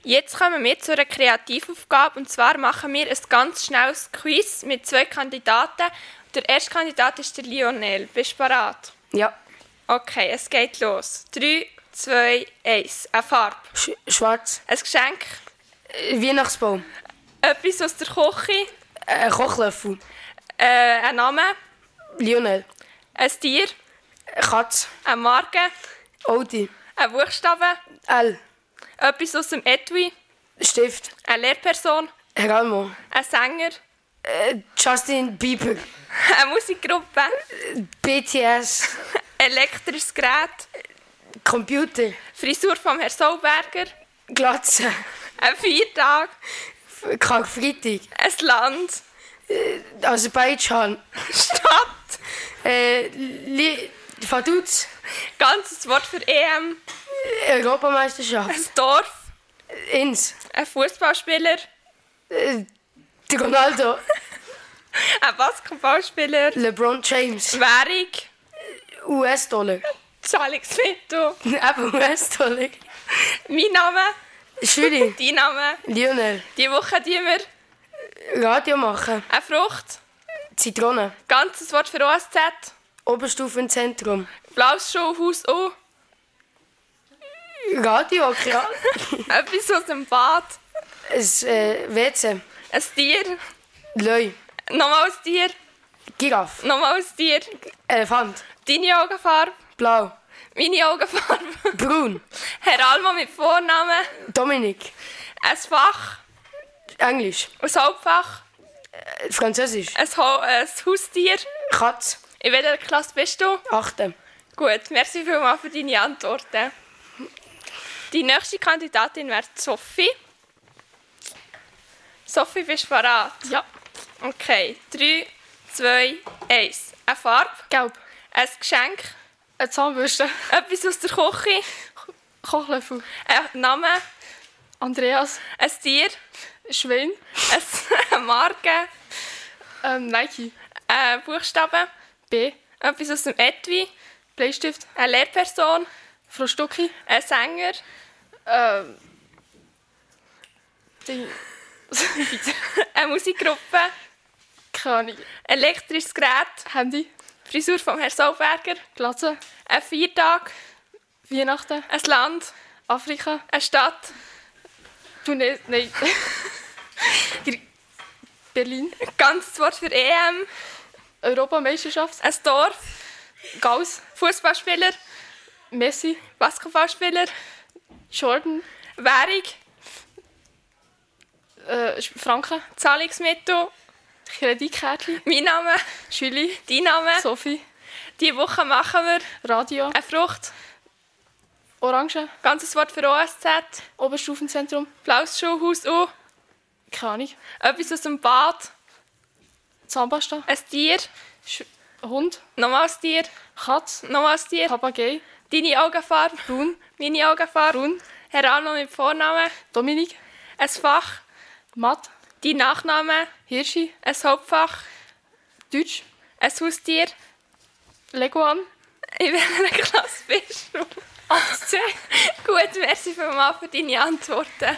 Jetzt kommen wir zu einer Kreativaufgabe. Und zwar machen wir ein ganz schnelles Quiz mit 2 Kandidaten. Der erste Kandidat ist der Lionel. Bist du bereit? Ja. Okay, es geht los. 3, 2, 1. Eine Farbe. Schwarz. Ein Geschenk. Weihnachtsbaum. Etwas aus der Küche. Kochlöffel. Ein Name. Lionel. Ein Tier. Katz. Eine Marke. Audi. Ein Buchstabe. L. Etwas aus dem Etui. Stift. Eine Lehrperson. Herr Almo. Ein Sänger. Justin Bieber. Eine Musikgruppe. BTS. Elektrisches Gerät. Computer. Frisur vom Herrn Sauberger. Glatze. Ein Feiertag. Karfreitag. Ein Land. Aserbaidschan. Stadt. Vaduz. Ganzes Wort für EM. Europameisterschaft. Ein Dorf. Ins. Ein Fußballspieler. Der Ronaldo. Ein Basketballspieler. LeBron James. Währung. US-Dollar. Zahlungsmittel. Eben US-Dollar. Mein Name. Schüli. Dein Name. Lionel. Diese Woche tun wir Radio machen. eine Frucht. Zitrone. Ganzes Wort für OSZ. Oberstufenzentrum. Blaues Schulhaus U. Radio, klar. Etwas aus dem Bad. Ein WC. Ein Tier. Löi. Nochmal ein Tier. Giraffe. Nochmal ein Tier. Elefant. Deine Augenfarbe. Blau. Meine Augenfarbe. Braun. Herr Almo mit Vornamen. Dominik. Ein Fach. Englisch. Ein Hauptfach. Französisch. Ein Haustier. Katz. In welcher Klasse bist du? 8. Gut, merci vielmals für deine Antworten. Die nächste Kandidatin wäre Sophie. Sophie, bist du bereit? Ja. Okay, 3, 2, 1. Eine Farbe. Gelb. Ein Geschenk. Eine Zahnbürste. Etwas aus der Küche. Kochlöffel. Ein Name. Andreas. Ein Tier. Schwein. Eine Marke. Nike. Ein Buchstabe. B. Etwas aus dem Etui. Bleistift. Eine Lehrperson. Frau Stucki. Ein Sänger. Ding. Eine Musikgruppe. Keine Ahnung. Elektrisches Gerät. Handy. Frisur vom Herrn Sauberger. Glatze. Ein Feiertag. Weihnachten. Ein Land. Afrika. Eine Stadt. Nein. Berlin. Ganzes Wort für EM. Europameisterschaft. Ein Dorf. Gauss. Fußballspieler. Messi. Basketballspieler. Jordan. Währung. Franken. Zahlungsmittel. Kreditkärtchen. Mein Name. Schüli. Dein Name. Sophie. Diese Woche machen wir Radio. eine Frucht. Orange. Ganzes Wort für OSZ. Oberstufenzentrum. Blaues Schulhaus U. Keine Ahnung. Etwas aus dem Bad. Zahnpasta. Ein Tier. Hund. Nochmal ein Tier. Katz. Nochmal ein Tier. Papagei. Deine Augenfarbe. Braun. Meine Augenfarbe. Braun. Herr Almo mit Vornamen. Dominik. Ein Fach. Matt. Dein Nachname. Hirschi. Ein Hauptfach. Deutsch. Ein Haustier. Leguan. In welcher Klasse bist du? 18. Gut, merci vielmals für deine Antworten.